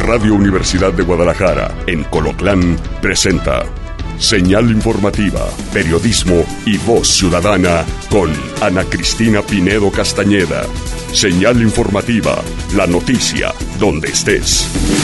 Radio Universidad de Guadalajara, en Colotlán, presenta Señal Informativa, Periodismo y Voz Ciudadana con Ana Cristina Pinedo Castañeda. Señal Informativa, la noticia donde estés.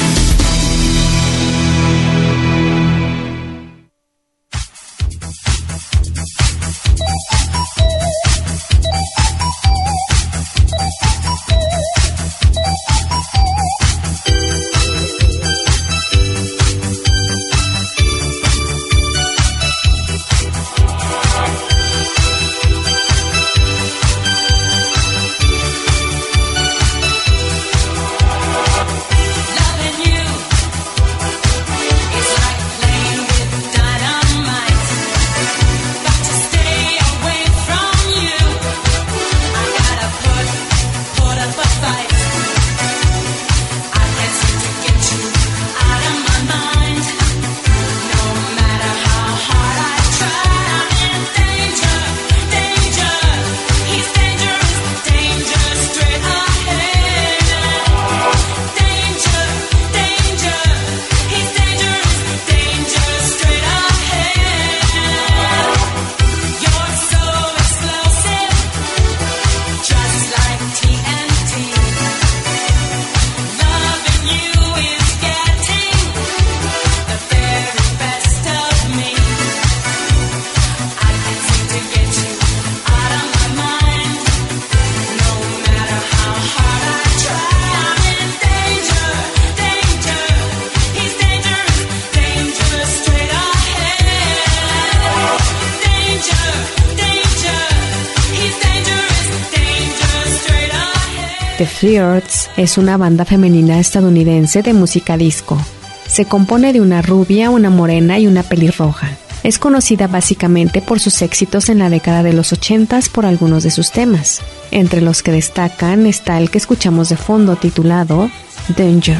The Flirts es una banda femenina estadounidense de música disco. Se compone de una rubia, una morena y una pelirroja. Es conocida básicamente por sus éxitos en la década de los 80s por algunos de sus temas. Entre los que destacan está el que escuchamos de fondo titulado Danger.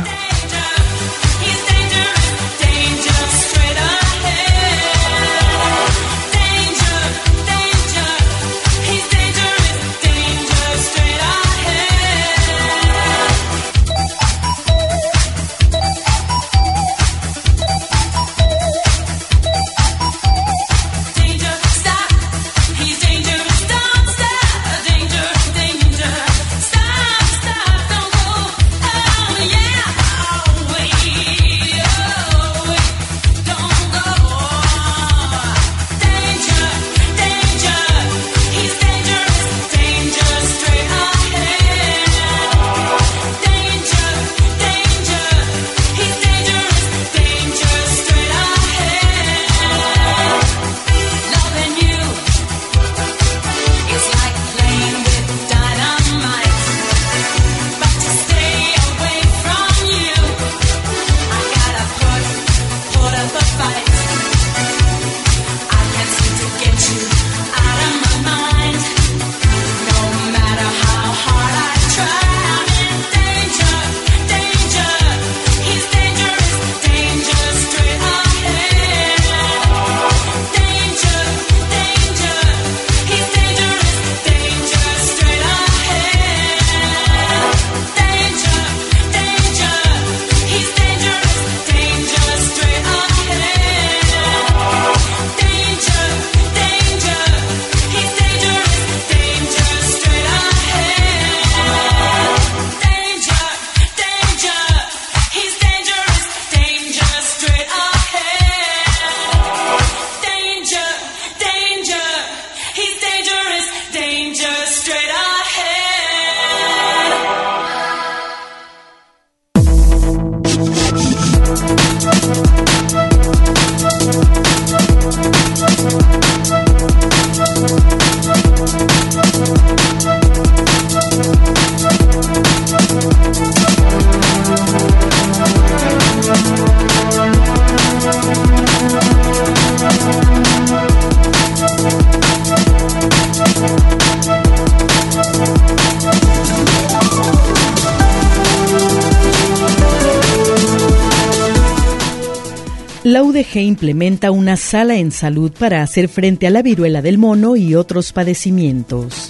La UDG implementa una sala en salud para hacer frente a la viruela del mono y otros padecimientos.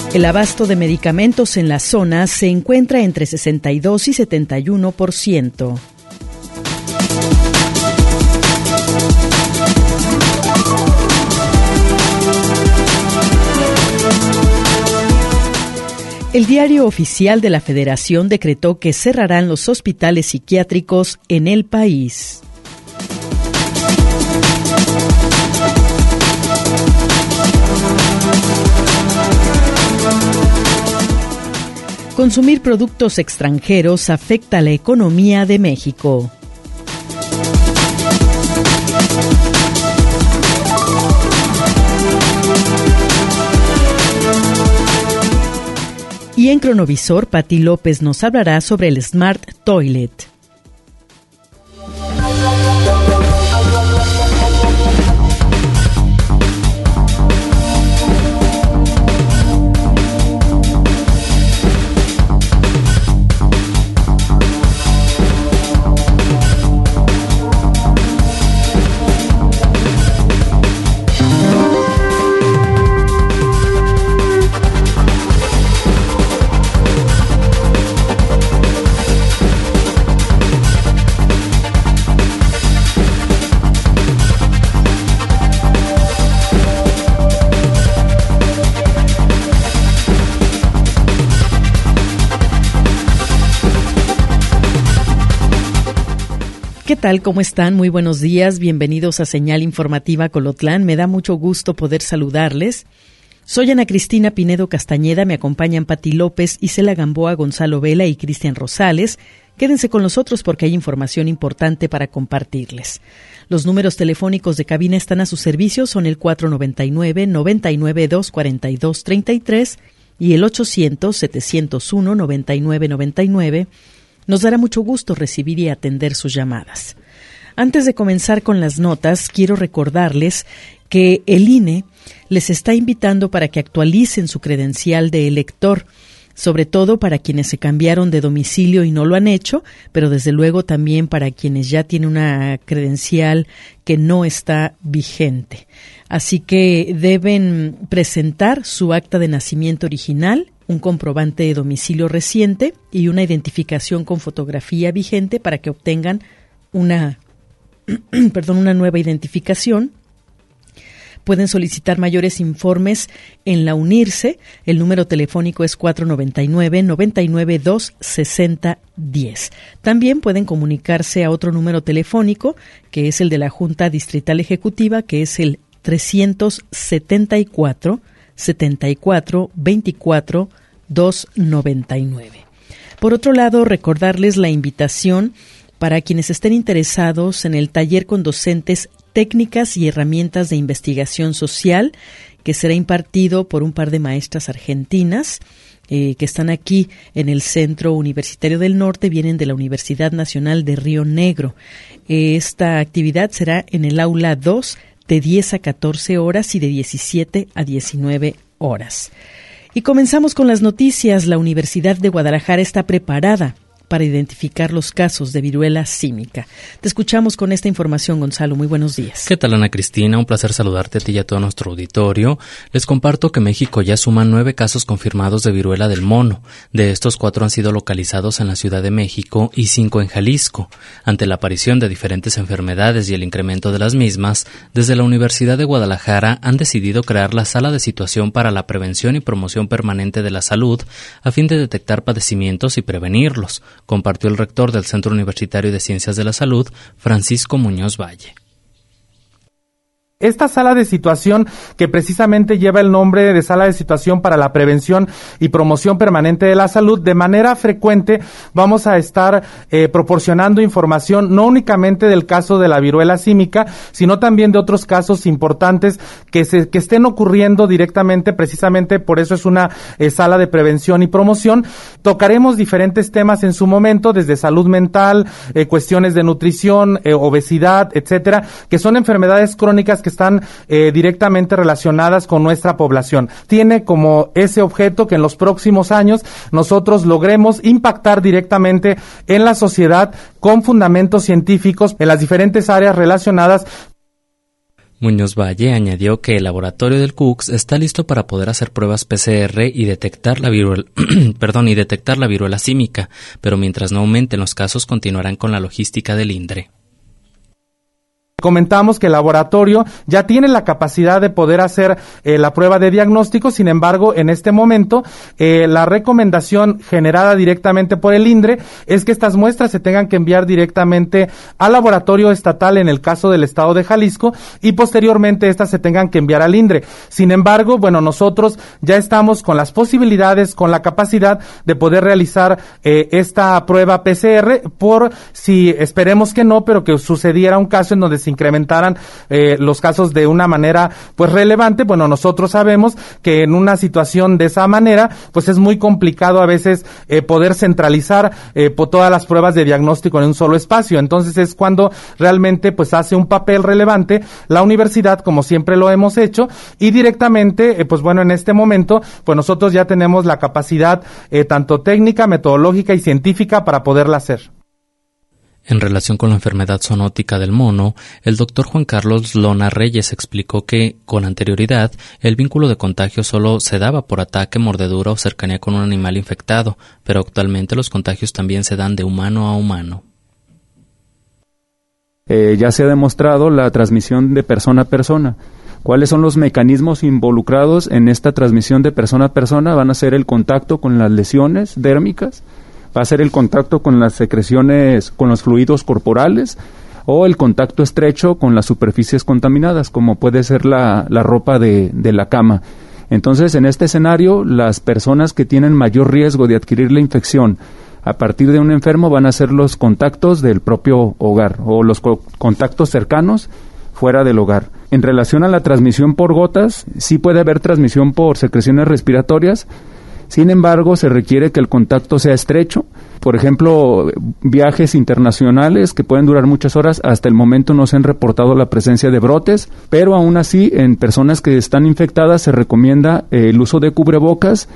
El abasto de medicamentos en la zona se encuentra entre 62 y 71%. El diario oficial de la Federación decretó que cerrarán los hospitales psiquiátricos en el país. Consumir productos extranjeros afecta a la economía de México. Y en Cronovisor, Pati López nos hablará sobre el Smart Toilet. ¿Qué tal? ¿Cómo están? Muy buenos días. Bienvenidos a Señal Informativa Colotlán. Me da mucho gusto poder saludarles. Soy Ana Cristina Pinedo Castañeda. Me acompañan Pati López, Isela Gamboa, Gonzalo Vela y Cristian Rosales. Quédense con nosotros porque hay información importante para compartirles. Los números telefónicos de cabina están a su servicio. Son el 499-992-4233 y el 800-701-9999. Nos dará mucho gusto recibir y atender sus llamadas. Antes de comenzar con las notas, quiero recordarles que el INE les está invitando para que actualicen su credencial de elector, sobre todo para quienes se cambiaron de domicilio y no lo han hecho, pero desde luego también para quienes ya tienen una credencial que no está vigente. Así que deben presentar su acta de nacimiento original, un comprobante de domicilio reciente y una identificación con fotografía vigente para que obtengan una nueva identificación. Pueden solicitar mayores informes en la UNIRCE. El número telefónico es 499-992-6010. También pueden comunicarse a otro número telefónico, que es el de la Junta Distrital Ejecutiva, que es el 374 74 24 299. Por otro lado, recordarles la invitación para quienes estén interesados en el taller con docentes técnicas y herramientas de investigación social que será impartido por un par de maestras argentinas que están aquí en el Centro Universitario del Norte, vienen de la Universidad Nacional de Río Negro. Esta actividad será en el aula 2 de 10 a 14 horas y de 17 a 19 horas. Y comenzamos con las noticias. La Universidad de Guadalajara está preparada para identificar los casos de viruela símica. Te escuchamos con esta información, Gonzalo. Muy buenos días. ¿Qué tal, Ana Cristina? Un placer saludarte a ti y a todo nuestro auditorio. Les comparto que México ya suma 9 casos confirmados de viruela del mono. De estos, 4 han sido localizados en la Ciudad de México y 5 en Jalisco. Ante la aparición de diferentes enfermedades y el incremento de las mismas, desde la Universidad de Guadalajara han decidido crear la Sala de Situación para la Prevención y Promoción Permanente de la Salud a fin de detectar padecimientos y prevenirlos, compartió el rector del Centro Universitario de Ciencias de la Salud, Francisco Muñoz Valle. Esta sala de situación, que precisamente lleva el nombre de Sala de Situación para la Prevención y Promoción Permanente de la Salud, de manera frecuente vamos a estar proporcionando información no únicamente del caso de la viruela símica, sino también de otros casos importantes que estén ocurriendo directamente. Precisamente por eso es una sala de prevención y promoción. Tocaremos diferentes temas en su momento, desde salud mental, cuestiones de nutrición, obesidad, etcétera, que son enfermedades crónicas que están directamente relacionadas con nuestra población. Tiene como ese objeto que en los próximos años nosotros logremos impactar directamente en la sociedad con fundamentos científicos en las diferentes áreas relacionadas. Muñoz Valle añadió que el laboratorio del CUCS está listo para poder hacer pruebas PCR y detectar la viruela símica, pero mientras no aumenten los casos continuarán con la logística del INDRE. Comentamos que el laboratorio ya tiene la capacidad de poder hacer la prueba de diagnóstico. Sin embargo, en este momento, la recomendación generada directamente por el INDRE es que estas muestras se tengan que enviar directamente al laboratorio estatal en el caso del estado de Jalisco y posteriormente estas se tengan que enviar al INDRE. Sin embargo, bueno, nosotros ya estamos con las posibilidades, con la capacidad de poder realizar esta prueba PCR por si esperemos que no, pero que sucediera un caso en donde se incrementaran los casos de una manera pues relevante. Bueno, nosotros sabemos que en una situación de esa manera pues es muy complicado a veces poder centralizar por todas las pruebas de diagnóstico en un solo espacio. Entonces es cuando realmente pues hace un papel relevante la universidad, como siempre lo hemos hecho, y directamente pues bueno, en este momento pues nosotros ya tenemos la capacidad tanto técnica, metodológica y científica para poderla hacer. En relación con la enfermedad zoonótica del mono, el doctor Juan Carlos Lona Reyes explicó que, con anterioridad, el vínculo de contagio solo se daba por ataque, mordedura o cercanía con un animal infectado, pero actualmente los contagios también se dan de humano a humano. Ya se ha demostrado la transmisión de persona a persona. ¿Cuáles son los mecanismos involucrados en esta transmisión de persona a persona? Van a ser el contacto con las lesiones dérmicas, va a ser el contacto con las secreciones, con los fluidos corporales, o el contacto estrecho con las superficies contaminadas, como puede ser la ropa de la cama. Entonces, en este escenario, las personas que tienen mayor riesgo de adquirir la infección a partir de un enfermo van a ser los contactos del propio hogar o los contactos cercanos fuera del hogar. En relación a la transmisión por gotas, sí puede haber transmisión por secreciones respiratorias. Sin embargo, se requiere que el contacto sea estrecho. Por ejemplo, viajes internacionales que pueden durar muchas horas, hasta el momento no se han reportado la presencia de brotes, pero aún así, en personas que están infectadas se recomienda el uso de cubrebocas.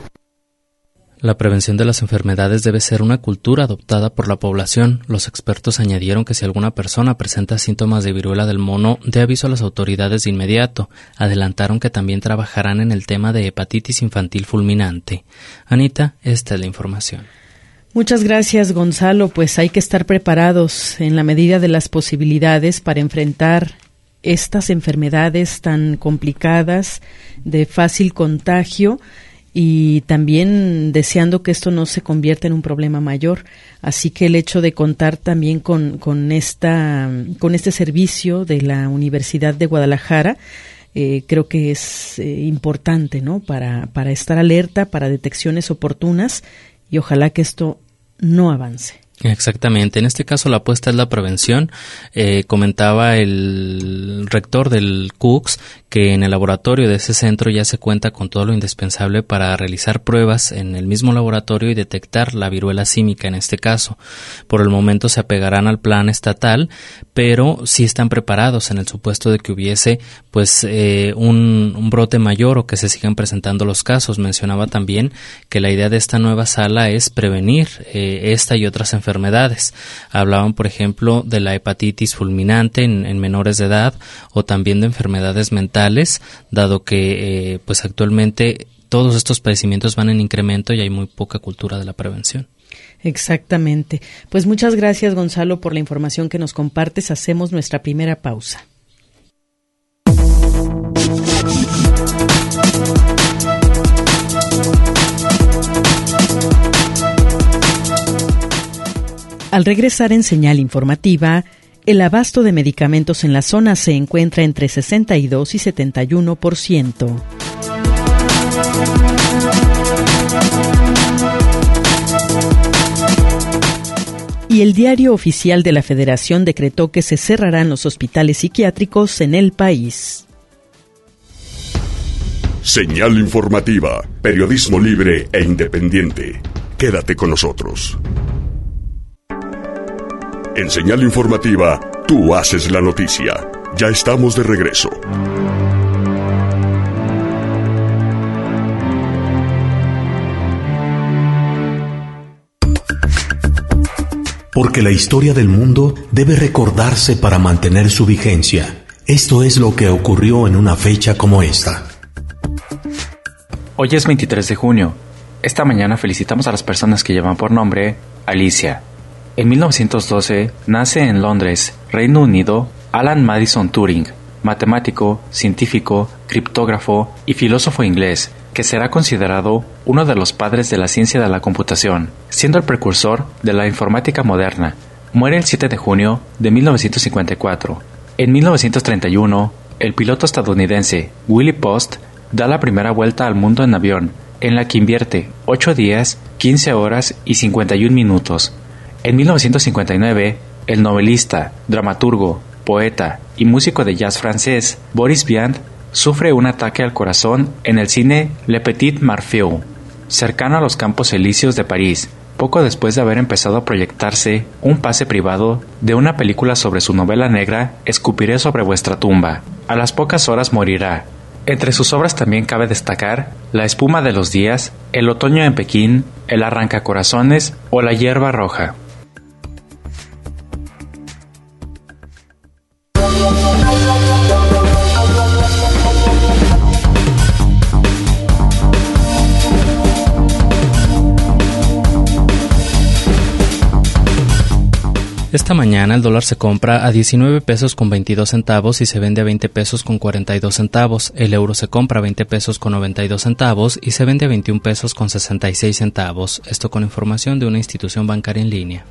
La prevención de las enfermedades debe ser una cultura adoptada por la población. Los expertos añadieron que si alguna persona presenta síntomas de viruela del mono, dé aviso a las autoridades de inmediato. Adelantaron que también trabajarán en el tema de hepatitis infantil fulminante. Anita, esta es la información. Muchas gracias, Gonzalo. Pues hay que estar preparados en la medida de las posibilidades para enfrentar estas enfermedades tan complicadas, de fácil contagio, y también deseando que esto no se convierta en un problema mayor. Así que el hecho de contar también con este servicio de la Universidad de Guadalajara, creo que es importante, ¿no? Para estar alerta, para detecciones oportunas, y ojalá que esto no avance. Exactamente, en este caso la apuesta es la prevención. Comentaba el rector del CUCS que en el laboratorio de ese centro ya se cuenta con todo lo indispensable para realizar pruebas en el mismo laboratorio y detectar la viruela símica en este caso. Por el momento se apegarán al plan estatal, pero sí están preparados en el supuesto de que hubiese pues un brote mayor o que se sigan presentando los casos. Mencionaba también que la idea de esta nueva sala es prevenir esta y otras enfermedades. Hablaban, por ejemplo, de la hepatitis fulminante en menores de edad, o también de enfermedades mentales, dado que pues actualmente todos estos padecimientos van en incremento y hay muy poca cultura de la prevención. Exactamente. Pues muchas gracias, Gonzalo, por la información que nos compartes. Hacemos nuestra primera pausa. Al regresar en Señal Informativa, el abasto de medicamentos en la zona se encuentra entre 62 y 71%. Y el Diario Oficial de la Federación decretó que se cerrarán los hospitales psiquiátricos en el país. Señal Informativa, periodismo libre e independiente. Quédate con nosotros. En Señal Informativa, tú haces la noticia. Ya estamos de regreso. Porque la historia del mundo debe recordarse para mantener su vigencia. Esto es lo que ocurrió en una fecha como esta. Hoy es 23 de junio. Esta mañana felicitamos a las personas que llevan por nombre Alicia. En 1912 nace en Londres, Reino Unido, Alan Madison Turing, matemático, científico, criptógrafo y filósofo inglés, que será considerado uno de los padres de la ciencia de la computación, siendo el precursor de la informática moderna. Muere el 7 de junio de 1954. En 1931, el piloto estadounidense Willie Post da la primera vuelta al mundo en avión, en la que invierte 8 días, 15 horas y 51 minutos. En 1959, el novelista, dramaturgo, poeta y músico de jazz francés Boris Vian sufre un ataque al corazón en el cine Le Petit Marfil, cercano a los Campos Elíseos de París, poco después de haber empezado a proyectarse un pase privado de una película sobre su novela negra Escupiré sobre vuestra tumba. A las pocas horas morirá. Entre sus obras también cabe destacar La espuma de los días, El otoño en Pekín, El arrancacorazones o La hierba roja. Esta mañana el dólar se compra a 19 pesos con 22 centavos y se vende a 20 pesos con 42 centavos. El euro se compra a 20 pesos con 92 centavos y se vende a 21 pesos con 66 centavos. Esto con información de una institución bancaria en línea.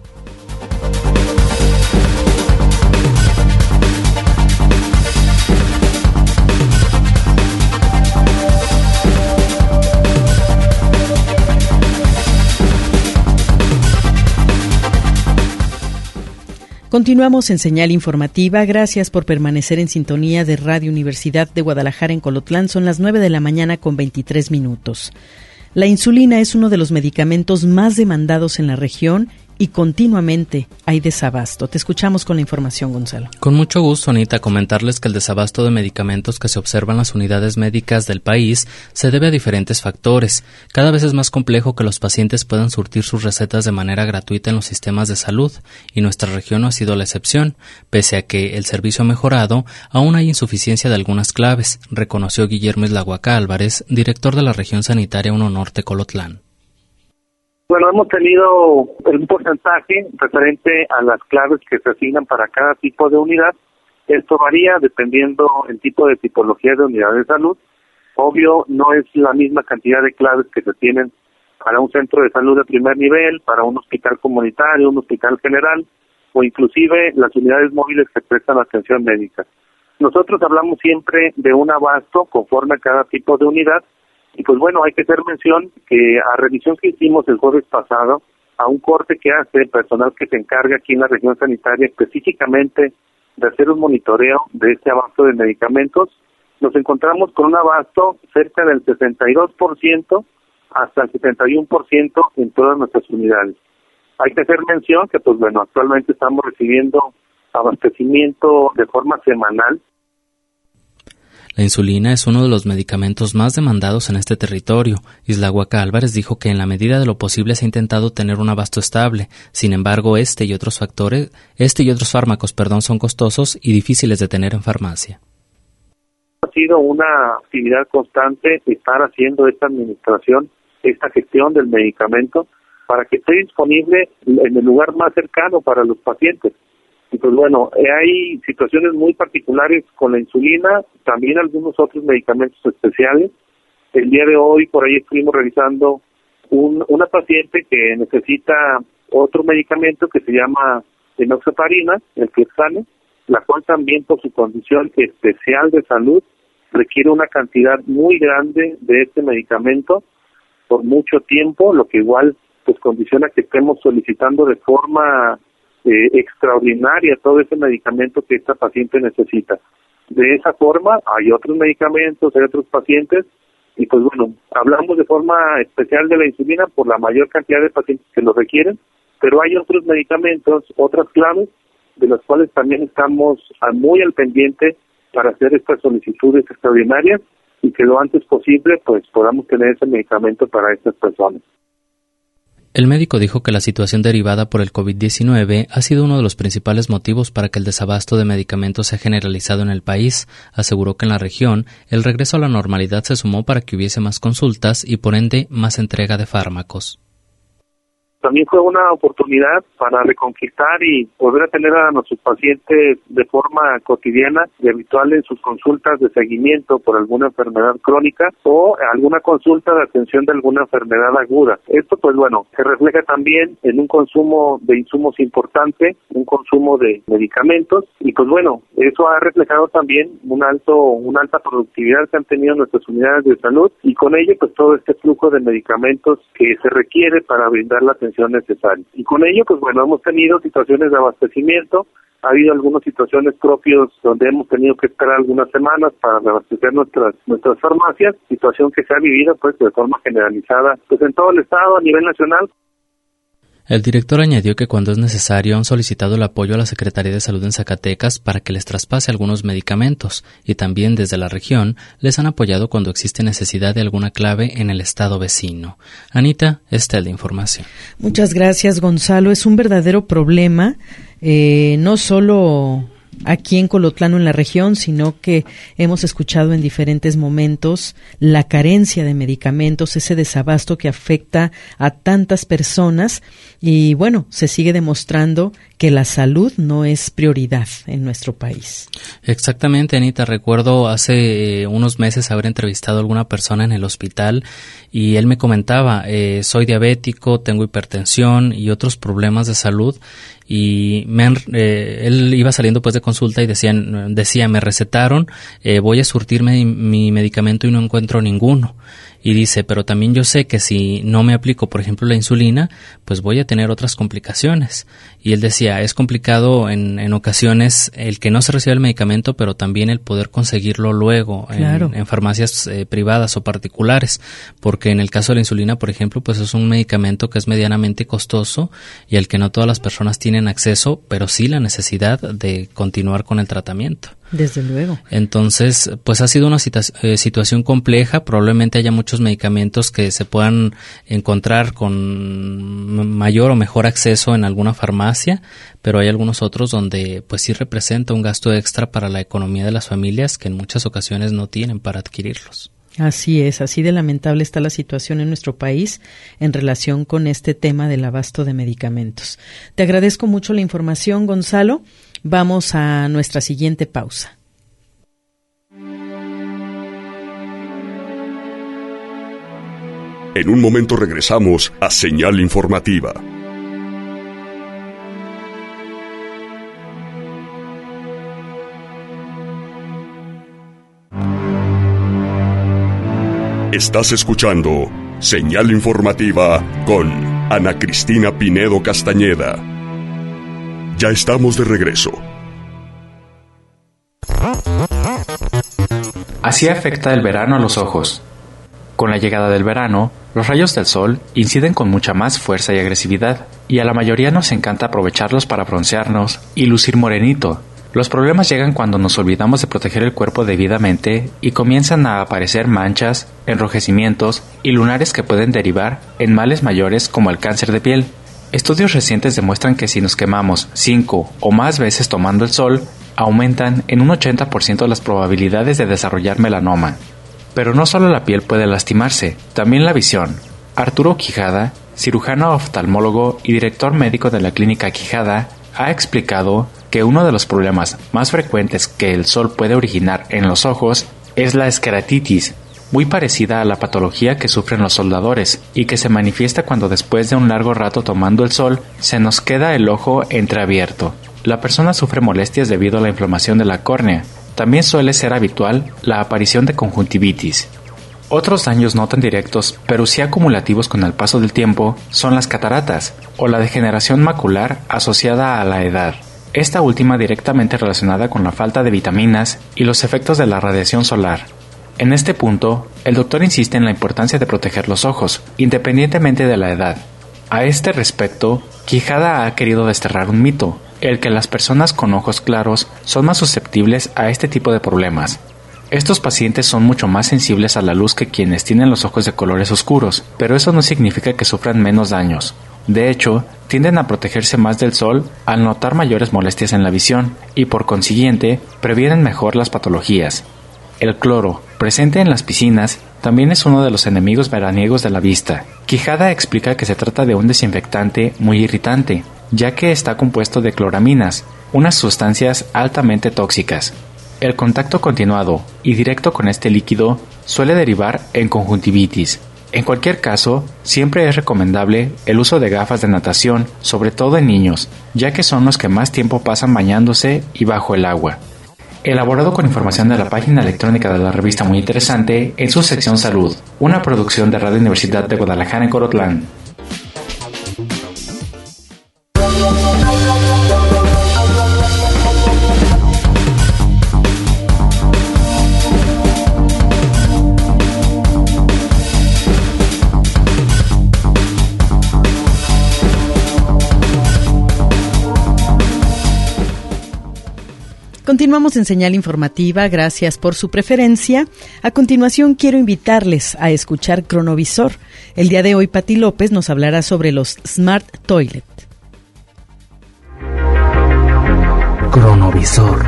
Continuamos en Señal Informativa. Gracias por permanecer en sintonía de Radio Universidad de Guadalajara en Colotlán. Son las 9 de la mañana con 23 minutos. La insulina es uno de los medicamentos más demandados en la región y continuamente hay desabasto. Te escuchamos con la información, Gonzalo. Con mucho gusto, Anita, comentarles que el desabasto de medicamentos que se observa en las unidades médicas del país se debe a diferentes factores. Cada vez es más complejo que los pacientes puedan surtir sus recetas de manera gratuita en los sistemas de salud, y nuestra región no ha sido la excepción. Pese a que el servicio ha mejorado, aún hay insuficiencia de algunas claves, reconoció Guillermo Islahuaca Álvarez, director de la región sanitaria 1 Norte Colotlán. Bueno, hemos tenido un porcentaje referente a las claves que se asignan para cada tipo de unidad. Esto varía dependiendo el tipo de tipología de unidad de salud. Obvio, no es la misma cantidad de claves que se tienen para un centro de salud de primer nivel, para un hospital comunitario, un hospital general, o inclusive las unidades móviles que prestan atención médica. Nosotros hablamos siempre de un abasto conforme a cada tipo de unidad. Y pues bueno, hay que hacer mención que a revisión que hicimos el jueves pasado, a un corte que hace el personal que se encarga aquí en la región sanitaria específicamente de hacer un monitoreo de este abasto de medicamentos, nos encontramos con un abasto cerca del 62% hasta el 71% en todas nuestras unidades. Hay que hacer mención que pues bueno, actualmente estamos recibiendo abastecimiento de forma semanal. La insulina es uno de los medicamentos más demandados en este territorio. Islahuaca Álvarez dijo que en la medida de lo posible se ha intentado tener un abasto estable. Sin embargo, este y otros fármacos, son costosos y difíciles de tener en farmacia. Ha sido una actividad constante estar haciendo esta administración, esta gestión del medicamento para que esté disponible en el lugar más cercano para los pacientes. Y pues bueno, hay situaciones muy particulares con la insulina, también algunos otros medicamentos especiales. El día de hoy por ahí estuvimos revisando una paciente que necesita otro medicamento que se llama enoxaparina, el Clexane, la cual también por su condición especial de salud requiere una cantidad muy grande de este medicamento por mucho tiempo, lo que igual pues condiciona que estemos solicitando de forma extraordinaria todo ese medicamento que esta paciente necesita. De esa forma hay otros medicamentos, hay otros pacientes y pues bueno, hablamos de forma especial de la insulina por la mayor cantidad de pacientes que lo requieren, pero hay otros medicamentos, otras claves de las cuales también estamos muy al pendiente para hacer estas solicitudes extraordinarias y que lo antes posible pues podamos tener ese medicamento para estas personas. El médico dijo que la situación derivada por el COVID-19 ha sido uno de los principales motivos para que el desabasto de medicamentos sea generalizado en el país. Aseguró que en la región el regreso a la normalidad se sumó para que hubiese más consultas y por ende más entrega de fármacos. También fue una oportunidad para reconquistar y volver a tener a nuestros pacientes de forma cotidiana y habitual en sus consultas de seguimiento por alguna enfermedad crónica o alguna consulta de atención de alguna enfermedad aguda. Esto, pues bueno, se refleja también en un consumo de insumos importante, un consumo de medicamentos y pues bueno, eso ha reflejado también una alta productividad que han tenido nuestras unidades de salud y con ello pues todo este flujo de medicamentos que se requiere para brindar la atención necesaria. Y con ello, pues bueno, hemos tenido situaciones de abastecimiento, ha habido algunas situaciones propias donde hemos tenido que esperar algunas semanas para abastecer nuestras farmacias, situación que se ha vivido pues de forma generalizada pues en todo el estado a nivel nacional. El director añadió que cuando es necesario han solicitado el apoyo a la Secretaría de Salud en Zacatecas para que les traspase algunos medicamentos y también desde la región les han apoyado cuando existe necesidad de alguna clave en el estado vecino. Anita, esta es la información. Muchas gracias, Gonzalo. Es un verdadero problema, no solo aquí en Colotlán o en la región, sino que hemos escuchado en diferentes momentos la carencia de medicamentos, ese desabasto que afecta a tantas personas y bueno, se sigue demostrando que la salud no es prioridad en nuestro país. Exactamente, Anita. Recuerdo hace unos meses haber entrevistado a alguna persona en el hospital y él me comentaba, soy diabético, tengo hipertensión y otros problemas de salud y él iba saliendo pues de consulta y decía, me recetaron, voy a surtirme mi medicamento y no encuentro ninguno. Y dice, pero también yo sé que si no me aplico, por ejemplo, la insulina, pues voy a tener otras complicaciones. Y él decía, es complicado en ocasiones el que no se reciba el medicamento, pero también el poder conseguirlo luego claro. en farmacias privadas o particulares. Porque en el caso de la insulina, por ejemplo, pues es un medicamento que es medianamente costoso y al que no todas las personas tienen acceso, pero sí la necesidad de continuar con el tratamiento. Desde luego. Entonces, pues ha sido una situación compleja. Probablemente haya muchos medicamentos que se puedan encontrar con mayor o mejor acceso en alguna farmacia, pero hay algunos otros donde pues sí representa un gasto extra para la economía de las familias que en muchas ocasiones no tienen para adquirirlos. Así es, así de lamentable está la situación en nuestro país en relación con este tema del abasto de medicamentos. Te agradezco mucho la información, Gonzalo. Vamos a nuestra siguiente pausa. En un momento regresamos a Señal Informativa. Estás escuchando Señal Informativa con Ana Cristina Pinedo Castañeda. Ya estamos de regreso. Así afecta el verano a los ojos. Con la llegada del verano, los rayos del sol inciden con mucha más fuerza y agresividad, y a la mayoría nos encanta aprovecharlos para broncearnos y lucir morenito. Los problemas llegan cuando nos olvidamos de proteger el cuerpo debidamente y comienzan a aparecer manchas, enrojecimientos y lunares que pueden derivar en males mayores como el cáncer de piel. Estudios recientes demuestran que si nos quemamos 5 o más veces tomando el sol, aumentan en un 80% las probabilidades de desarrollar melanoma. Pero no solo la piel puede lastimarse, también la visión. Arturo Quijada, cirujano oftalmólogo y director médico de la clínica Quijada, ha explicado que uno de los problemas más frecuentes que el sol puede originar en los ojos es la esqueratitis, muy parecida a la patología que sufren los soldadores y que se manifiesta cuando después de un largo rato tomando el sol se nos queda el ojo entreabierto. La persona sufre molestias debido a la inflamación de la córnea. También suele ser habitual la aparición de conjuntivitis. Otros daños no tan directos, pero sí acumulativos con el paso del tiempo, son las cataratas o la degeneración macular asociada a la edad. Esta última directamente relacionada con la falta de vitaminas y los efectos de la radiación solar. En este punto, el doctor insiste en la importancia de proteger los ojos, independientemente de la edad. A este respecto, Quijada ha querido desterrar un mito, el que las personas con ojos claros son más susceptibles a este tipo de problemas. Estos pacientes son mucho más sensibles a la luz que quienes tienen los ojos de colores oscuros, pero eso no significa que sufran menos daños. De hecho, tienden a protegerse más del sol al notar mayores molestias en la visión y por consiguiente previenen mejor las patologías. El cloro, presente en las piscinas, también es uno de los enemigos veraniegos de la vista. Quijada explica que se trata de un desinfectante muy irritante, ya que está compuesto de cloraminas, unas sustancias altamente tóxicas. El contacto continuado y directo con este líquido suele derivar en conjuntivitis. En cualquier caso, siempre es recomendable el uso de gafas de natación, sobre todo en niños, ya que son los que más tiempo pasan bañándose y bajo el agua. Elaborado con información de la página electrónica de la revista Muy Interesante en su sección Salud, una producción de Radio Universidad de Guadalajara en Colotlán. Continuamos en Señal Informativa, gracias por su preferencia. A continuación quiero invitarles a escuchar Cronovisor. El día de hoy Pati López nos hablará sobre los Smart Toilet. Cronovisor.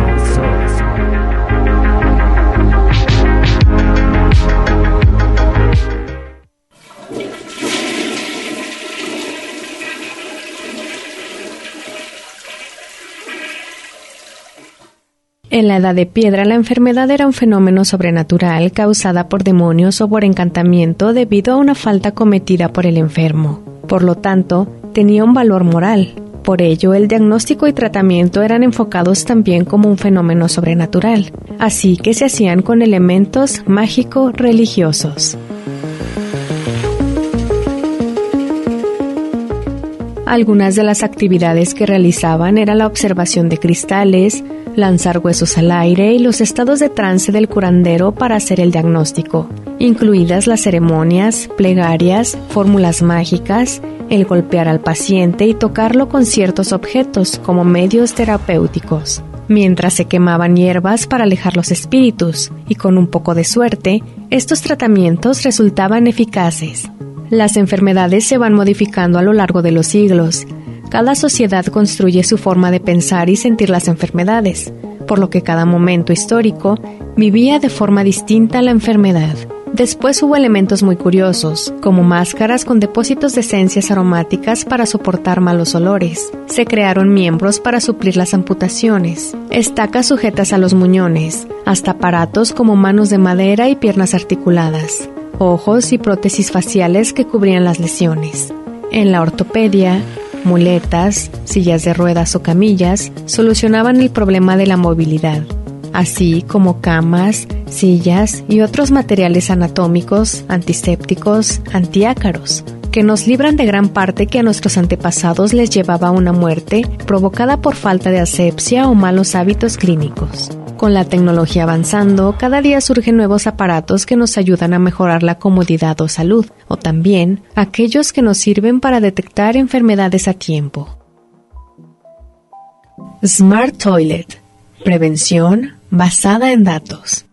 En la Edad de Piedra, la enfermedad era un fenómeno sobrenatural causada por demonios o por encantamiento debido a una falta cometida por el enfermo. Por lo tanto, tenía un valor moral. Por ello, el diagnóstico y tratamiento eran enfocados también como un fenómeno sobrenatural, así que se hacían con elementos mágico-religiosos. Algunas de las actividades que realizaban era la observación de cristales, lanzar huesos al aire y los estados de trance del curandero para hacer el diagnóstico, incluidas las ceremonias, plegarias, fórmulas mágicas, el golpear al paciente y tocarlo con ciertos objetos como medios terapéuticos, mientras se quemaban hierbas para alejar los espíritus, y con un poco de suerte, estos tratamientos resultaban eficaces. Las enfermedades se van modificando a lo largo de los siglos. Cada sociedad construye su forma de pensar y sentir las enfermedades, por lo que cada momento histórico vivía de forma distinta la enfermedad. Después hubo elementos muy curiosos, como máscaras con depósitos de esencias aromáticas para soportar malos olores. Se crearon miembros para suplir las amputaciones, estacas sujetas a los muñones, hasta aparatos como manos de madera y piernas articuladas, ojos y prótesis faciales que cubrían las lesiones. En la ortopedia, muletas, sillas de ruedas o camillas solucionaban el problema de la movilidad, así como camas, sillas y otros materiales anatómicos, antisépticos, antiácaros, que nos libran de gran parte que a nuestros antepasados les llevaba a una muerte provocada por falta de asepsia o malos hábitos clínicos. Con la tecnología avanzando, cada día surgen nuevos aparatos que nos ayudan a mejorar la comodidad o salud, o también aquellos que nos sirven para detectar enfermedades a tiempo. Smart Toilet. Prevención basada en datos.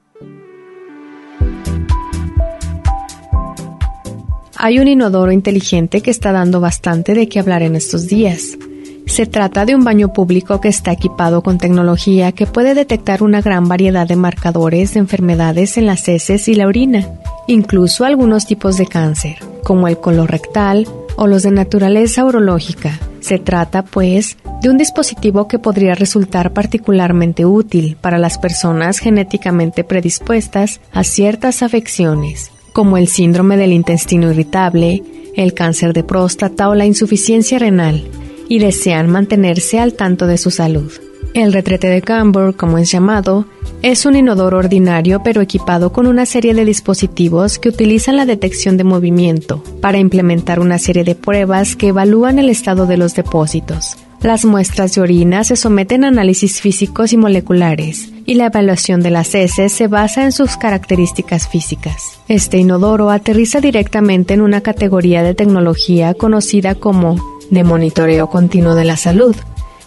Hay un inodoro inteligente que está dando bastante de qué hablar en estos días. Se trata de un baño público que está equipado con tecnología que puede detectar una gran variedad de marcadores de enfermedades en las heces y la orina, incluso algunos tipos de cáncer, como el colorectal o los de naturaleza urológica. Se trata, pues, de un dispositivo que podría resultar particularmente útil para las personas genéticamente predispuestas a ciertas afecciones, como el síndrome del intestino irritable, el cáncer de próstata o la insuficiencia renal, y desean mantenerse al tanto de su salud. El retrete de Camber, como es llamado, es un inodoro ordinario pero equipado con una serie de dispositivos que utilizan la detección de movimiento para implementar una serie de pruebas que evalúan el estado de los depósitos. Las muestras de orina se someten a análisis físicos y moleculares, y la evaluación de las heces se basa en sus características físicas. Este inodoro aterriza directamente en una categoría de tecnología conocida como de monitoreo continuo de la salud,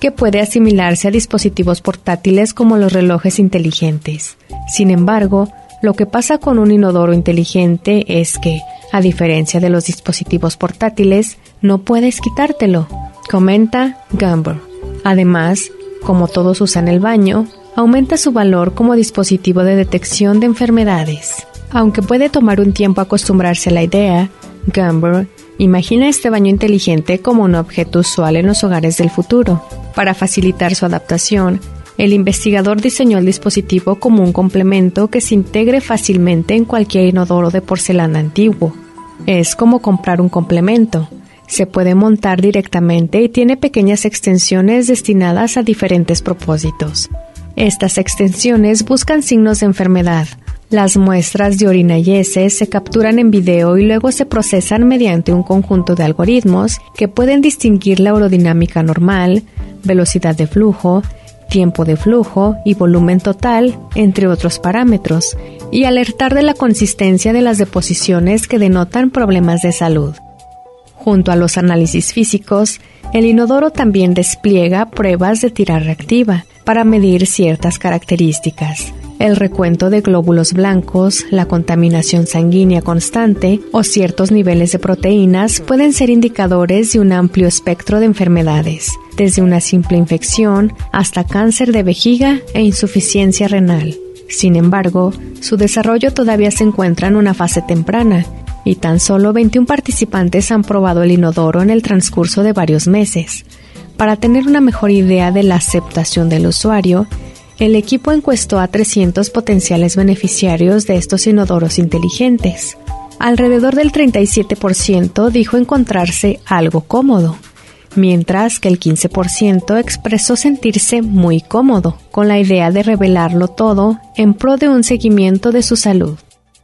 que puede asimilarse a dispositivos portátiles como los relojes inteligentes. Sin embargo, lo que pasa con un inodoro inteligente es que, a diferencia de los dispositivos portátiles, no puedes quitártelo, comenta Gamber. Además, como todos usan el baño, aumenta su valor como dispositivo de detección de enfermedades. Aunque puede tomar un tiempo acostumbrarse a la idea, Gamber imagina este baño inteligente como un objeto usual en los hogares del futuro. Para facilitar su adaptación, el investigador diseñó el dispositivo como un complemento que se integre fácilmente en cualquier inodoro de porcelana antiguo. Es como comprar un complemento. Se puede montar directamente y tiene pequeñas extensiones destinadas a diferentes propósitos. Estas extensiones buscan signos de enfermedad. Las muestras de orina y heces se capturan en video y luego se procesan mediante un conjunto de algoritmos que pueden distinguir la aerodinámica normal, velocidad de flujo, tiempo de flujo y volumen total, entre otros parámetros, y alertar de la consistencia de las deposiciones que denotan problemas de salud. Junto a los análisis físicos, el inodoro también despliega pruebas de tirar reactiva para medir ciertas características. El recuento de glóbulos blancos, la contaminación sanguínea constante o ciertos niveles de proteínas pueden ser indicadores de un amplio espectro de enfermedades, desde una simple infección hasta cáncer de vejiga e insuficiencia renal. Sin embargo, su desarrollo todavía se encuentra en una fase temprana y tan solo 21 participantes han probado el inodoro en el transcurso de varios meses. Para tener una mejor idea de la aceptación del usuario, el equipo encuestó a 300 potenciales beneficiarios de estos inodoros inteligentes. Alrededor del 37% dijo encontrarse algo cómodo, mientras que el 15% expresó sentirse muy cómodo con la idea de revelarlo todo en pro de un seguimiento de su salud.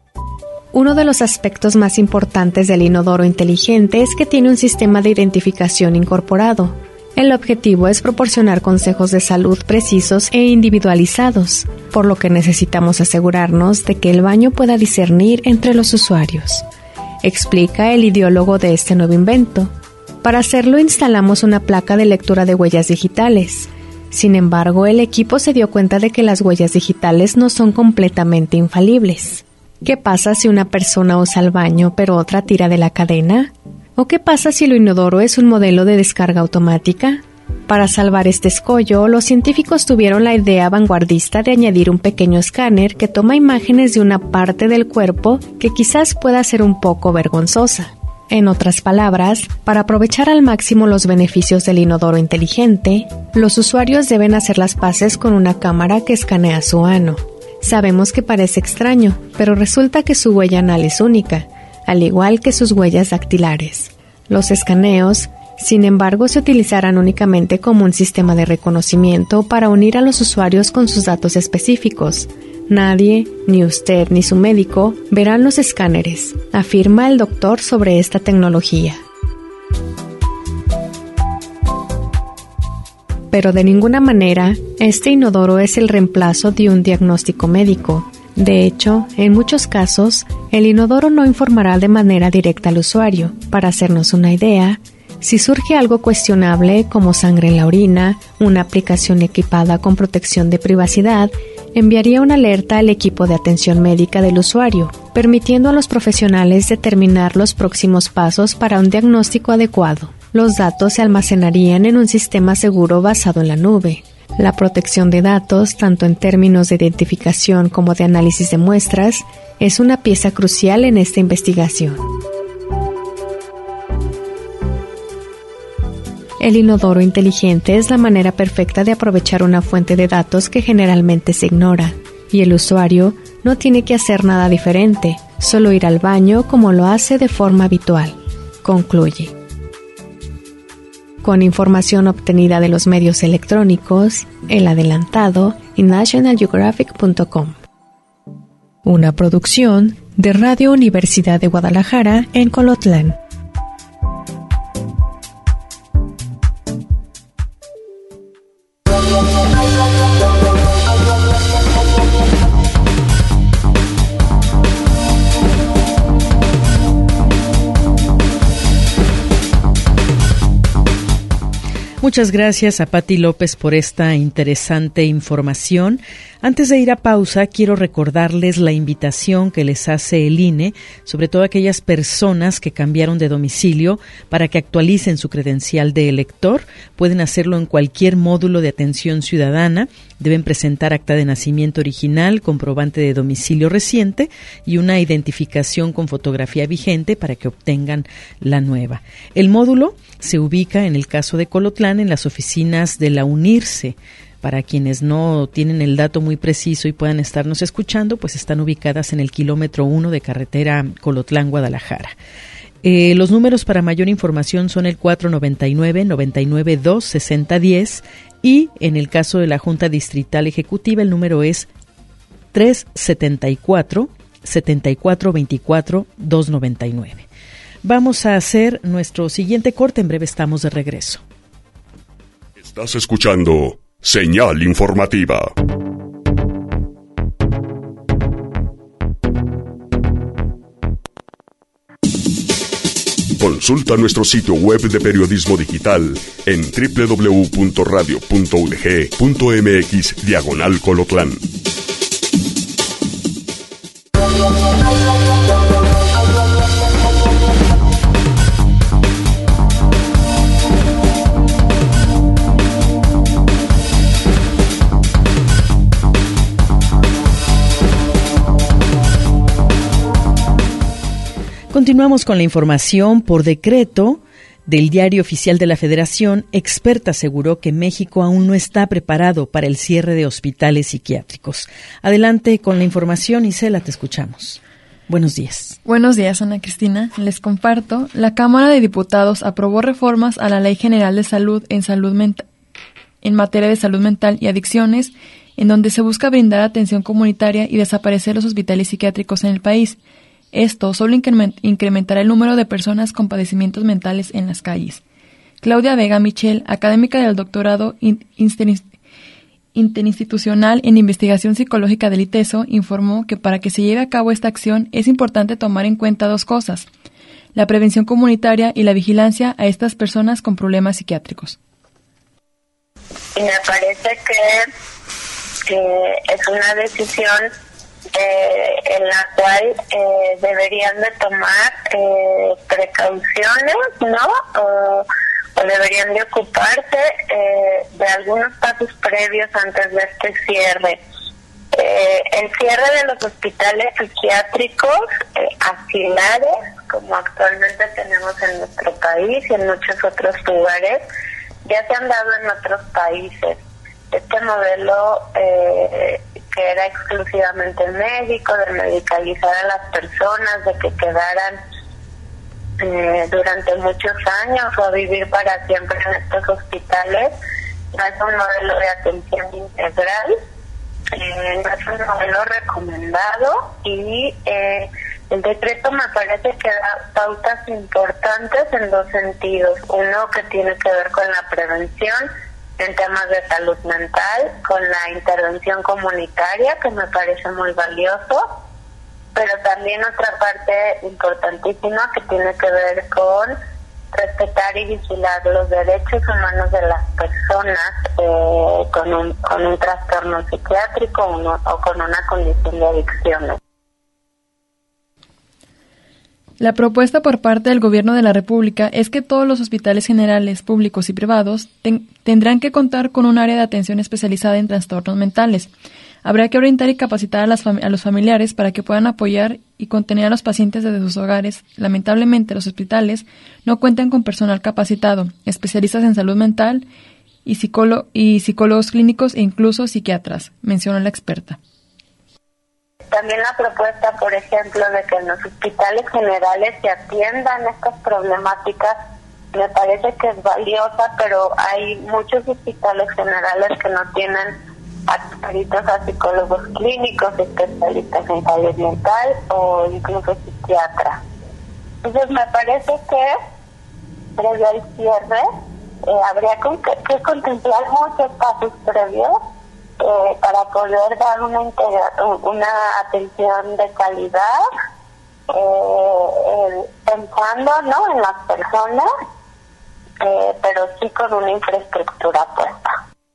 Uno de los aspectos más importantes del inodoro inteligente es que tiene un sistema de identificación incorporado. El objetivo es proporcionar consejos de salud precisos e individualizados, por lo que necesitamos asegurarnos de que el baño pueda discernir entre los usuarios, explica el ideólogo de este nuevo invento. Para hacerlo instalamos una placa de lectura de huellas digitales. Sin embargo, el equipo se dio cuenta de que las huellas digitales no son completamente infalibles. ¿Qué pasa si una persona usa el baño pero otra tira de la cadena? ¿O qué pasa si el inodoro es un modelo de descarga automática? Para salvar este escollo, los científicos tuvieron la idea vanguardista de añadir un pequeño escáner que toma imágenes de una parte del cuerpo que quizás pueda ser un poco vergonzosa. En otras palabras, para aprovechar al máximo los beneficios del inodoro inteligente, los usuarios deben hacer las paces con una cámara que escanea su ano. Sabemos que parece extraño, pero resulta que su huella anal es única, al igual que sus huellas dactilares. Los escaneos, sin embargo, se utilizarán únicamente como un sistema de reconocimiento para unir a los usuarios con sus datos específicos. Nadie, ni usted ni su médico, verán los escáneres, afirma el doctor sobre esta tecnología. Pero de ninguna manera, este inodoro es el reemplazo de un diagnóstico médico. De hecho, en muchos casos, el inodoro no informará de manera directa al usuario. Para hacernos una idea, si surge algo cuestionable como sangre en la orina, una aplicación equipada con protección de privacidad enviaría una alerta al equipo de atención médica del usuario, permitiendo a los profesionales determinar los próximos pasos para un diagnóstico adecuado. Los datos se almacenarían en un sistema seguro basado en la nube. La protección de datos, tanto en términos de identificación como de análisis de muestras, es una pieza crucial en esta investigación. El inodoro inteligente es la manera perfecta de aprovechar una fuente de datos que generalmente se ignora, y el usuario no tiene que hacer nada diferente, solo ir al baño como lo hace de forma habitual, concluye. Con información obtenida de los medios electrónicos, El Adelantado y nationalgeographic.com. Una producción de Radio Universidad de Guadalajara en Colotlán. Muchas gracias a Pati López por esta interesante información. Antes de ir a pausa, quiero recordarles la invitación que les hace el INE, sobre todo aquellas personas que cambiaron de domicilio, para que actualicen su credencial de elector. Pueden hacerlo en cualquier módulo de atención ciudadana. Deben presentar acta de nacimiento original, comprobante de domicilio reciente y una identificación con fotografía vigente para que obtengan la nueva. El módulo se ubica, en el caso de Colotlán, en las oficinas de la UNIRCE. Para quienes no tienen el dato muy preciso y puedan estarnos escuchando, pues están ubicadas en el kilómetro 1 de carretera Colotlán-Guadalajara. Los números para mayor información son el 499-992-6010 y en el caso de la Junta Distrital Ejecutiva el número es 374-7424-299. Vamos a hacer nuestro siguiente corte, en breve estamos de regreso. Estás escuchando Señal Informativa. Consulta nuestro sitio web de periodismo digital en www.radio.udg.mx/Colotlán. Continuamos con la información. Por decreto del Diario Oficial de la Federación, experta aseguró que México aún no está preparado para el cierre de hospitales psiquiátricos. Adelante con la información, Isela, te escuchamos. Buenos días. Buenos días, Ana Cristina. Les comparto. La Cámara de Diputados aprobó reformas a la Ley General de Salud en materia de salud mental y adicciones, en donde se busca brindar atención comunitaria y desaparecer los hospitales psiquiátricos en el país. Esto solo incrementará el número de personas con padecimientos mentales en las calles. Claudia Vega Michel, académica del doctorado interinstitucional en investigación psicológica del ITESO, informó que para que se lleve a cabo esta acción es importante tomar en cuenta dos cosas: la prevención comunitaria y la vigilancia a estas personas con problemas psiquiátricos. Me parece que es una decisión en la cual deberían de tomar precauciones, ¿no? O deberían de ocuparse de algunos pasos previos antes de este cierre. El cierre de los hospitales psiquiátricos asilares, como actualmente tenemos en nuestro país y en muchos otros lugares, ya se han dado en otros países. Este modelo que era exclusivamente médico, de medicalizar a las personas, de que quedaran durante muchos años o a vivir para siempre en estos hospitales, no es un modelo de atención integral, no es un modelo recomendado y el decreto me parece que da pautas importantes en dos sentidos. Uno, que tiene que ver con la prevención en temas de salud mental, con la intervención comunitaria, que me parece muy valioso, pero también otra parte importantísima que tiene que ver con respetar y vigilar los derechos humanos de las personas con un trastorno psiquiátrico o con una condición de adicciones. La propuesta por parte del Gobierno de la República es que todos los hospitales generales, públicos y privados tendrán que contar con un área de atención especializada en trastornos mentales. Habrá que orientar y capacitar a los familiares para que puedan apoyar y contener a los pacientes desde sus hogares. Lamentablemente, los hospitales no cuentan con personal capacitado, especialistas en salud mental y psicólogos clínicos e incluso psiquiatras, mencionó la experta. También la propuesta, por ejemplo, de que en los hospitales generales se atiendan estas problemáticas, me parece que es valiosa, pero hay muchos hospitales generales que no tienen adscritos a psicólogos clínicos, especialistas en salud mental o incluso psiquiatras. Entonces me parece que previo al cierre habría que contemplar muchos pasos previos para poder dar una atención de calidad, pensando, ¿no?, en las personas pero sí con una infraestructura puesta.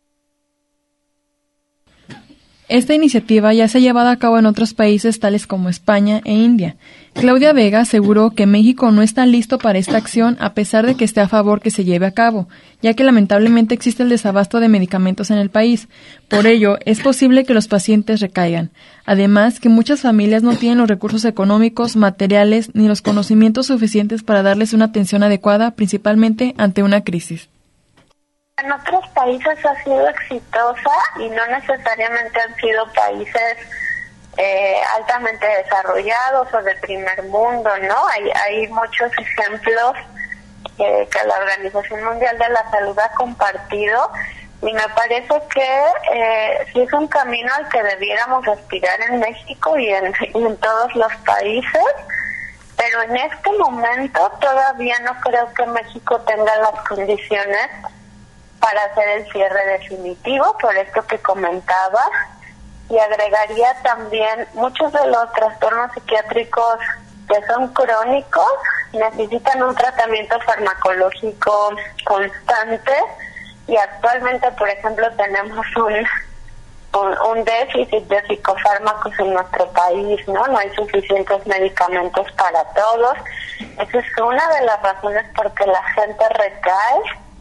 Esta iniciativa ya se ha llevado a cabo en otros países tales como España e India. Claudia Vega aseguró que México no está listo para esta acción a pesar de que esté a favor que se lleve a cabo, ya que lamentablemente existe el desabasto de medicamentos en el país. Por ello, es posible que los pacientes recaigan. Además, que muchas familias no tienen los recursos económicos, materiales ni los conocimientos suficientes para darles una atención adecuada, principalmente ante una crisis. En otros países ha sido exitosa y no necesariamente han sido países altamente desarrollados o de primer mundo, ¿no? Hay muchos ejemplos que la Organización Mundial de la Salud ha compartido y me parece que sí es un camino al que debiéramos aspirar en México y en todos los países, pero en este momento todavía no creo que México tenga las condiciones para hacer el cierre definitivo, por esto que comentaba, y agregaría también muchos de los trastornos psiquiátricos que son crónicos necesitan un tratamiento farmacológico constante y actualmente, por ejemplo, tenemos un déficit de psicofármacos en nuestro país, ¿no? No hay suficientes medicamentos para todos. Esa es una de las razones por que la gente recae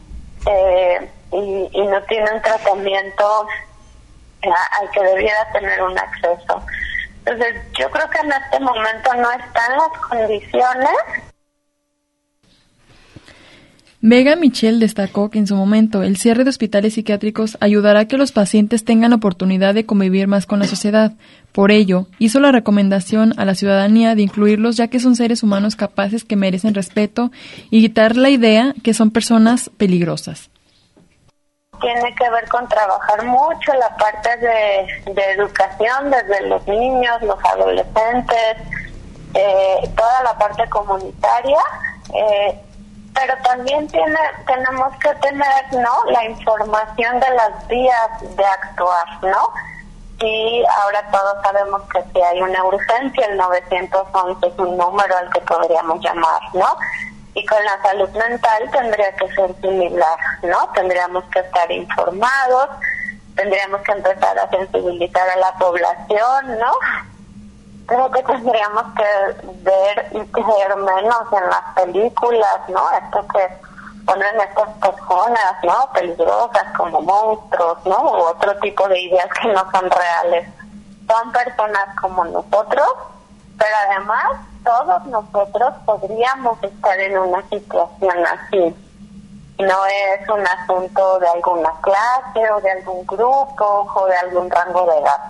y no tiene un tratamiento al que debiera tener un acceso. Entonces, yo creo que en este momento no están las condiciones. Vega Michel destacó que en su momento el cierre de hospitales psiquiátricos ayudará a que los pacientes tengan la oportunidad de convivir más con la sociedad. Por ello, hizo la recomendación a la ciudadanía de incluirlos, ya que son seres humanos capaces que merecen respeto, y quitar la idea que son personas peligrosas. Tiene que ver con trabajar mucho la parte de educación desde los niños, los adolescentes, toda la parte comunitaria, pero también tenemos que tener, ¿no?, la información de las vías de actuar, ¿no? Y ahora todos sabemos que si hay una urgencia, el 911 es un número al que podríamos llamar, ¿no? Y con la salud mental tendría que ser similar, ¿no? Tendríamos que estar informados, tendríamos que empezar a sensibilizar a la población, ¿no? Creo que tendríamos que ver y creer menos en las películas, ¿no? Esto que ponen estas personas, ¿no?, peligrosas como monstruos, ¿no?, u otro tipo de ideas que no son reales. Son personas como nosotros, pero además todos nosotros podríamos estar en una situación así. No es un asunto de alguna clase o de algún grupo o de algún rango de edad.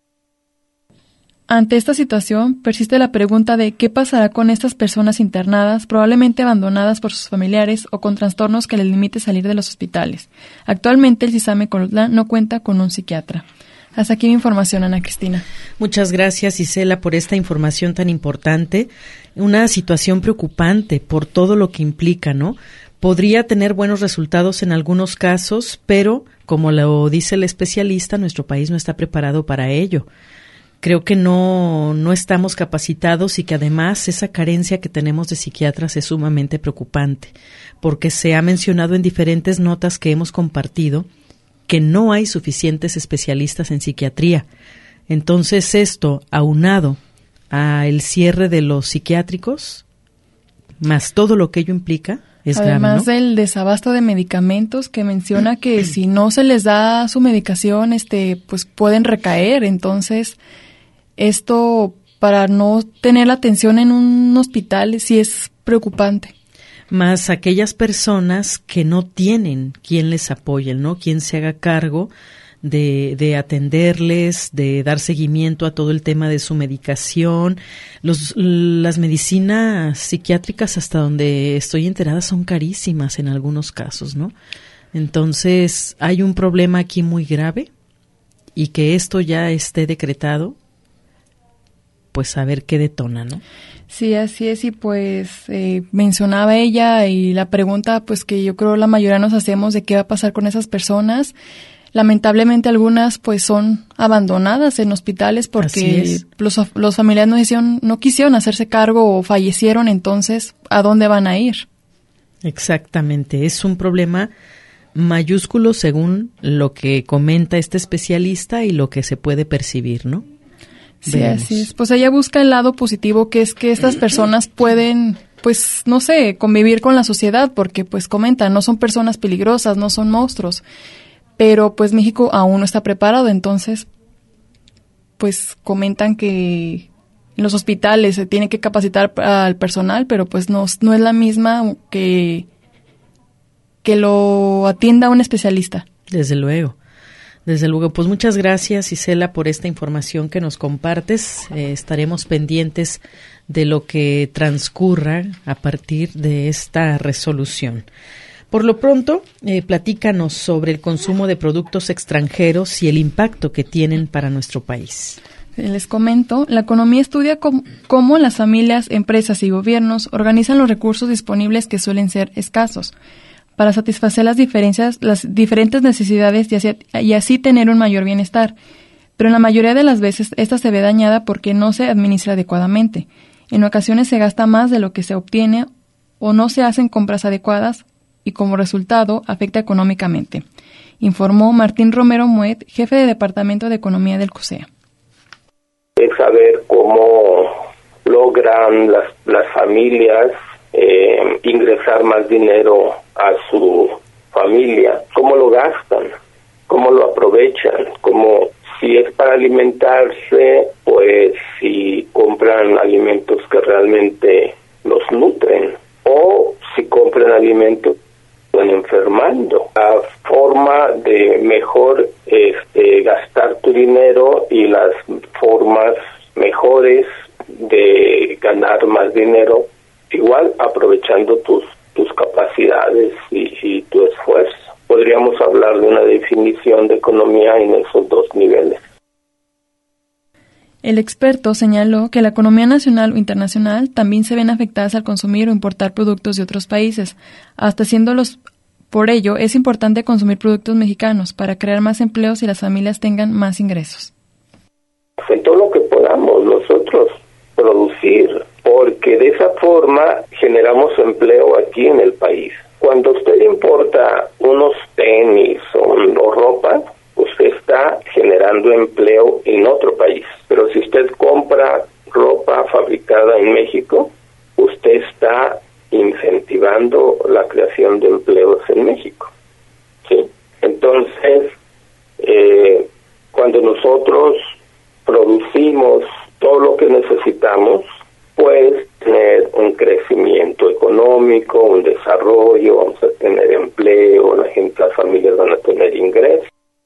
Ante esta situación, persiste la pregunta de qué pasará con estas personas internadas, probablemente abandonadas por sus familiares o con trastornos que les limite salir de los hospitales. Actualmente el CISAME Colotlán no cuenta con un psiquiatra. Hasta aquí mi información, Ana Cristina. Muchas gracias, Isela, por esta información tan importante. Una situación preocupante por todo lo que implica, ¿no? Podría tener buenos resultados en algunos casos, pero, como lo dice el especialista, nuestro país no está preparado para ello. Creo que no estamos capacitados y que además esa carencia que tenemos de psiquiatras es sumamente preocupante, porque se ha mencionado en diferentes notas que hemos compartido que no hay suficientes especialistas en psiquiatría. Entonces esto, aunado a el cierre de los psiquiátricos, más todo lo que ello implica, es además grave, ¿no? Del desabasto de medicamentos que menciona que si no se les da su medicación, pues pueden recaer. Entonces, esto para no tener la atención en un hospital sí es preocupante. Más aquellas personas que no tienen quien les apoye, ¿no? Quien se haga cargo de atenderles, de dar seguimiento a todo el tema de su medicación. Las medicinas psiquiátricas, hasta donde estoy enterada, son carísimas en algunos casos, ¿no? Entonces, hay un problema aquí muy grave y que esto ya esté decretado, pues a ver qué detona, ¿no? Sí, así es, y pues mencionaba ella y la pregunta pues que yo creo la mayoría nos hacemos de qué va a pasar con esas personas. Lamentablemente algunas pues son abandonadas en hospitales porque los familiares no quisieron hacerse cargo o fallecieron, entonces ¿a dónde van a ir? Exactamente, es un problema mayúsculo según lo que comenta este especialista y lo que se puede percibir, ¿no? Sí, así es. Pues ella busca el lado positivo, que es que estas personas pueden, pues, no sé, convivir con la sociedad, porque, pues, comentan, no son personas peligrosas, no son monstruos, pero, pues, México aún no está preparado, entonces, pues, comentan que en los hospitales se tiene que capacitar al personal, pero, pues, no es la misma que lo atienda un especialista. Desde luego. Desde luego, pues muchas gracias, Isela, por esta información que nos compartes. Estaremos pendientes de lo que transcurra a partir de esta resolución. Por lo pronto, platícanos sobre el consumo de productos extranjeros y el impacto que tienen para nuestro país. Les comento, la economía estudia cómo las familias, empresas y gobiernos organizan los recursos disponibles que suelen ser escasos, para satisfacer las diferentes necesidades y así tener un mayor bienestar. Pero en la mayoría de las veces esta se ve dañada porque no se administra adecuadamente. En ocasiones se gasta más de lo que se obtiene o no se hacen compras adecuadas y como resultado afecta económicamente, informó Martín Romero Muet, jefe de Departamento de Economía del CUSEA. Es saber cómo logran las familias ingresar más dinero a su familia, cómo lo gastan, cómo lo aprovechan, como si es para alimentarse, pues si compran alimentos que realmente los nutren, o si compran alimentos que están enfermando. La forma de mejor gastar tu dinero y las formas mejores de ganar más dinero, igual aprovechando tus capacidades y tu esfuerzo. Podríamos hablar de una definición de economía en esos dos niveles. El experto señaló que la economía nacional o internacional también se ven afectadas al consumir o importar productos de otros países, hasta siéndolos. Por ello, es importante consumir productos mexicanos para crear más empleos y las familias tengan más ingresos. En todo lo que podamos nosotros producir, porque de esa forma generamos empleo aquí en el país. Cuando usted importa unos tenis o ropa, usted está generando empleo en otro país. Pero si usted compra ropa fabricada en México, usted está incentivando la creación de empleos en México. ¿Sí? Entonces, cuando nosotros producimos todo lo que necesitamos, pues tener un crecimiento económico, un desarrollo, vamos a tener empleo, las familias van a tener ingresos.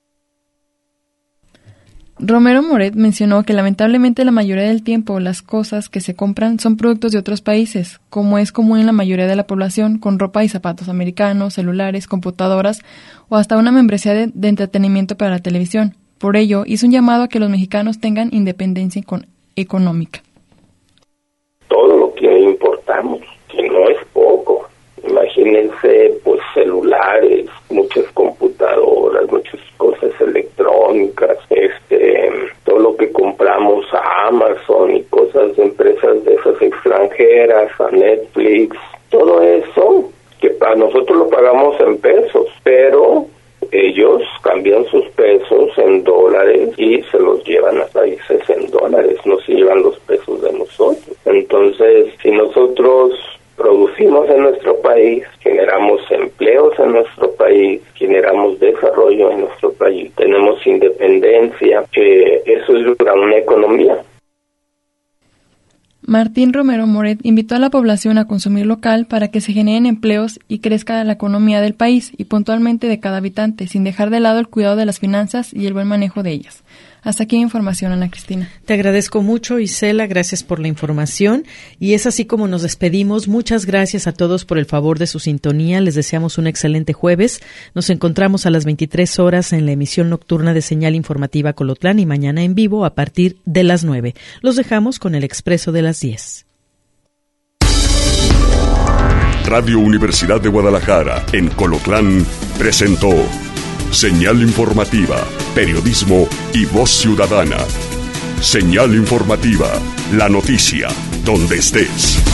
Romero Moret mencionó que lamentablemente la mayoría del tiempo las cosas que se compran son productos de otros países, como es común en la mayoría de la población, con ropa y zapatos americanos, celulares, computadoras o hasta una membresía de entretenimiento para la televisión. Por ello, hizo un llamado a que los mexicanos tengan independencia económica. Todo lo que importamos, que no es poco. Imagínense, pues, celulares, muchas computadoras, muchas cosas electrónicas, todo lo que compramos a Amazon y cosas de empresas de esas extranjeras, a Netflix, todo eso, que para nosotros lo pagamos en pesos, pero ellos cambian sus pesos en dólares y se los llevan a países en dólares, no se llevan los pesos de nosotros. Entonces, si nosotros producimos en nuestro país, generamos empleos en nuestro país, generamos desarrollo en nuestro país, tenemos independencia, eso es una economía. Martín Romero Moret invitó a la población a consumir local para que se generen empleos y crezca la economía del país y puntualmente de cada habitante, sin dejar de lado el cuidado de las finanzas y el buen manejo de ellas. Hasta aquí información, Ana Cristina. Te agradezco mucho, Isela, gracias por la información. Y es así como nos despedimos. Muchas gracias a todos por el favor de su sintonía. Les deseamos un excelente jueves. Nos encontramos a las 23 horas en la emisión nocturna de Señal Informativa Colotlán y mañana en vivo a partir de las 9. Los dejamos con el Expreso de las 10. Radio Universidad de Guadalajara, en Colotlán, presentó Señal Informativa, periodismo y voz ciudadana. Señal Informativa, la noticia, donde estés.